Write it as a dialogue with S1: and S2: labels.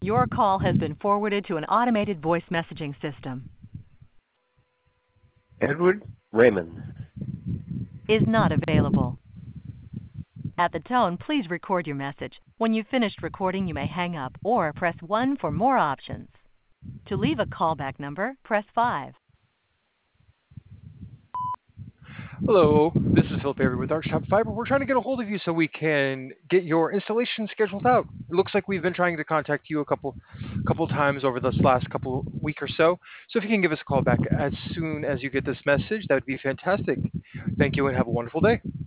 S1: Your call has been forwarded to an automated voice messaging system.
S2: Edward Raymond.
S1: Is not available. At the tone, please record your message. When you've finished recording, you may hang up or press 1 for more options. To leave a callback number, press 5.
S3: Hello, this is Phil Berry with Archtop Fiber. We're trying to get a hold of you so we can get your installation scheduled out. It looks like we've been trying to contact you a couple times over this last couple week or so. So if you can give us a call back as soon as you get this message, that would be fantastic. Thank you and have a wonderful day.